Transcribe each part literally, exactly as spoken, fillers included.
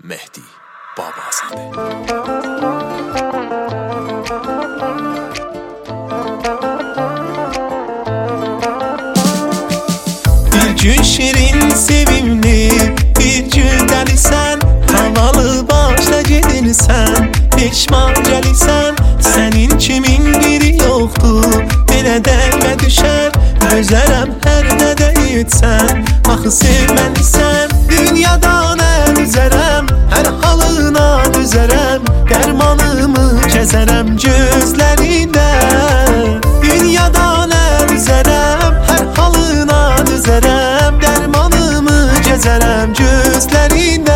Mehdi Babazadə. Bir gün şirin, sevimli, bir gün dəlisən, havalı başla gedirsən, peşman gəlirsən, sənin kimin biri yoxdur, belə dəymə düşər, gözərəm hər nə deyitsən, axı sevməlisən, dünyada nə düzərəm, hər halına düzərəm, dərmanımı kəzərəm gözlərində, dünyada nə düzərəm, hər halına düzərəm, dərmanımı kəzərəm gözlərində,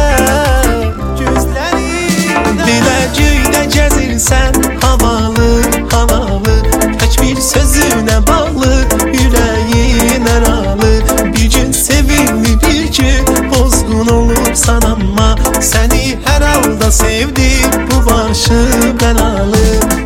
gözlərində. Belə göydə gəzirsən, havalı, havalı, tək bir sözünə bağlı, ürəyin əralı, bir gün sevimli, bir gün bozğun olursan, amma səni hər halda sevdim, bu başı bəlalı.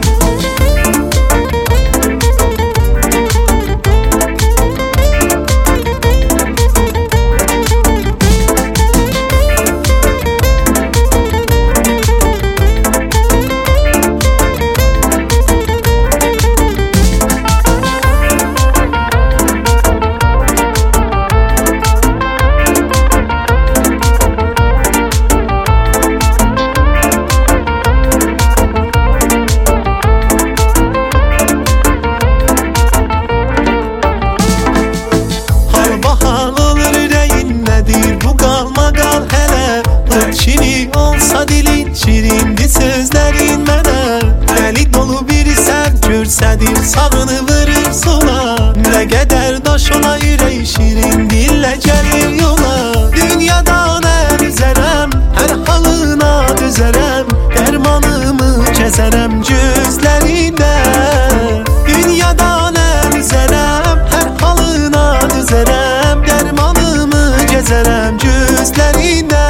Şirin olsa dilin, şirindir sözlərin mənə, dəli dolu birisən, görsədir sağını vırır sola, nə qədər daş ola ürək, şirin dillə gəlir yola, dünyada nə düzərəm, hər halına düzərəm, dərmanımı kəzərəm gözlərində, dünyada nə düzərəm, hər halına düzərəm, dərmanımı kəzərəm gözlərində.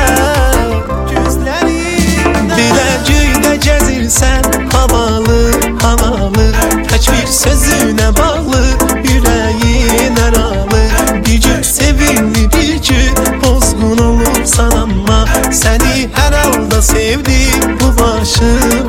Gəzirsən, havalı, havalı, tək bir sözünə bağlı, ürəyin əralı, bir gün sevimli, bir gün bozğun olursan, amma səni hər halda sevdim, bu başı